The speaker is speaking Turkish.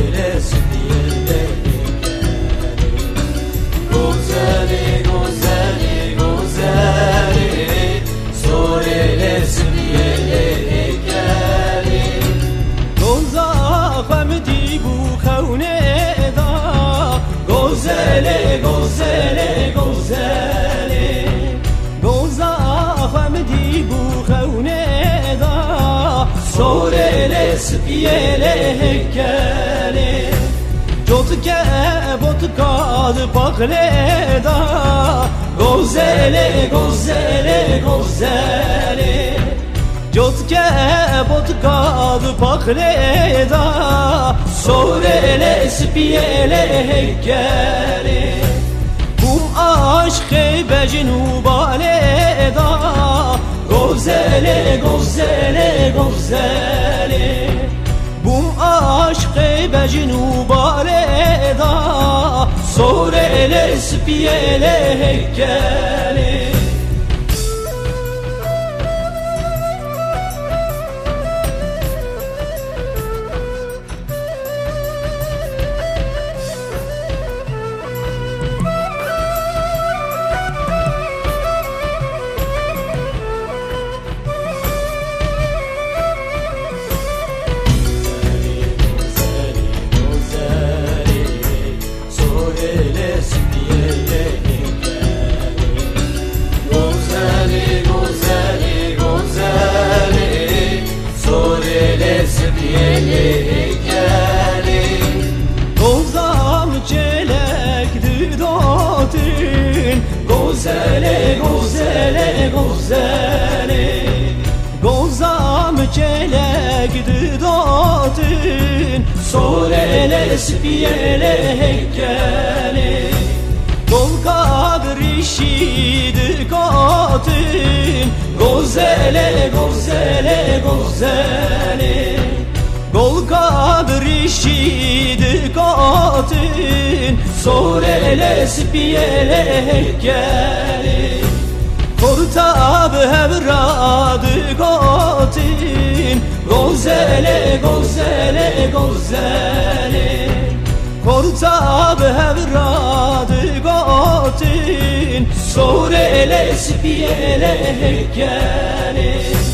سپیله هکلی جوت که بوت کاد پاکله دا گوزله گوزله گوزله جوت که بوت کاد پاکله دا سورله سپیله هکلی بوم عشق بجنوباله دا گوزله گوزله گوزله بوم عشق بجنوباله دا سورله سپیله هکلی Gozele, gozele, gozele Gozam çelek düdatın Sorele spiyele heykeli Gol kabrişi dikatın Gozele, gozele, gozele Gol kabrişi dikatın Sorele spiyele heykeli Kortab hevradı katin Gozele, gozele, gozele Kortab hevradı katin Sorele spiyele heykeli